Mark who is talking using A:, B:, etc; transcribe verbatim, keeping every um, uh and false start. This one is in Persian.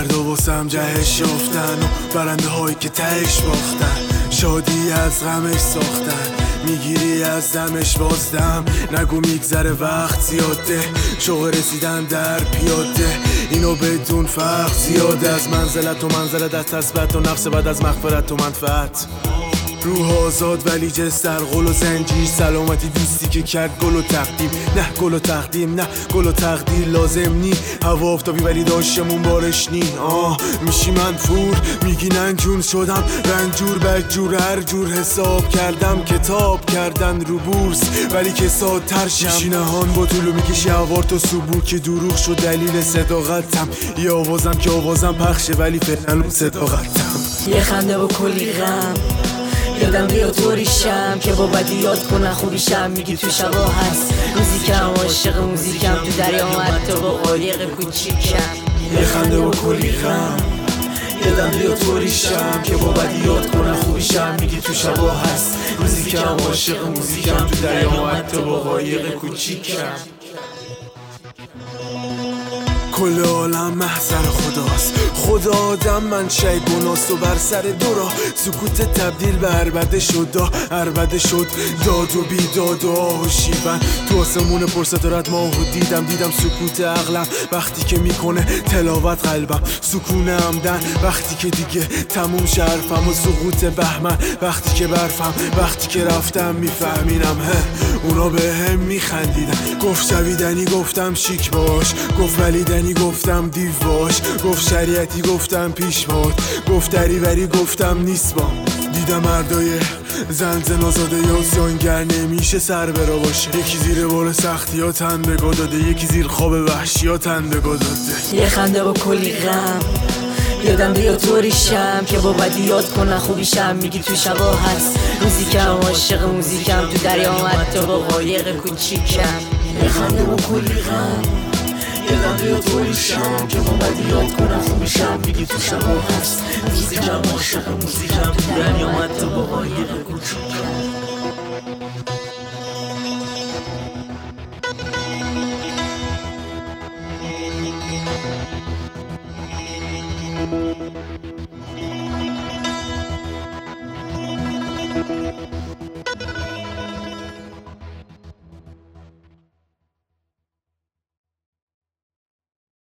A: مردا واسم جهش یافتن و برنده هایی که تهش باختن، شادی از غمش ساختن، میگیری از دمش بازدم. نگو میگذره وقت زیاده، شوق رسیدن در پیاده، اینو بدون فرق زیاده. از منزلت و منزلت، از تثبت و نفس بعد از مغفرت و منفعت. روح آزاد ولی جس در قل و زنجیر، سلامتی دوستی که کرد گل و تقدیم. نه گل و تقدیم، نه گل و تقدیر لازم نی. هوا آفتابی ولی داشتمون بارش نی. آه میشی منفور، میگی ننجون شدم رنجور بدجور، هر جور حساب کردم کتاب کردن رو بورس ولی که سادتر شم. میشی نهان با طولو میکشی هوار تو صبور که دروغ شد دلیل صداقتم. یه آوازم که آوازم پخشه ولی فعلا صداقتم.
B: یه خنده با کلی غم، یادم بیا طوریشم که با بدی یاد کنن خوبیشم. میگی تو شبا هست موزیکم، عاشق موزیکم، تو دریا حتی با قایق کوچیکم.
A: یه خنده با کلی غم، یادم بیا طوریشم که با بدی یاد کنن خوبیشم. میگی تو شبا هست موزیکم، عاشق موزیکم، تو دریا حتی با قایق کوچیکم. کل عالم محضر خداست، خدا آدم منشأ گناست و بر سر دو راه سکوت تبدیل به عربده شد. عربده شد داد و بیداد و آه و شیون. تو آسمون پرستارت ماهو دیدم، دیدم سکوت عقلم وقتی که میکنه تلاوت قلبم. سکون همدن وقتی که دیگه تموم شرفم، و سقوط بهمن وقتی که برفم. وقتی که رفتم میفهمینم هه اونا به هم میخندیدن. گفت شویدنی گفتم شیک باش، گفت ولیدنی گفتم دیو باش، گفت شریعتی گفتم پیش باد، گفت دریوری گفتم نیست با. دیدم مردای زنزن آزاده یا سیانگر نمیشه سر برا باشه. یکی زیر بار سختی ها تن بگا داده، یکی زیر خواب وحشی ها تن بگا داده.
B: یه خنده با کلی غم، یادم بیا طوریشم که با بدی یاد کنن خوبیشم. میگی تو شبا هست موزیکم، عاشق موزیکم، تو دریا حتی با قایق کوچیکم. یه خنده با کلی غم، یادم بیا طوریشم که با بدی یاد کنن خوبیشم. میگی تو شبا هست موزیکم، عاشق موزیکم، تو دریا حتی با قایق کوچیکم.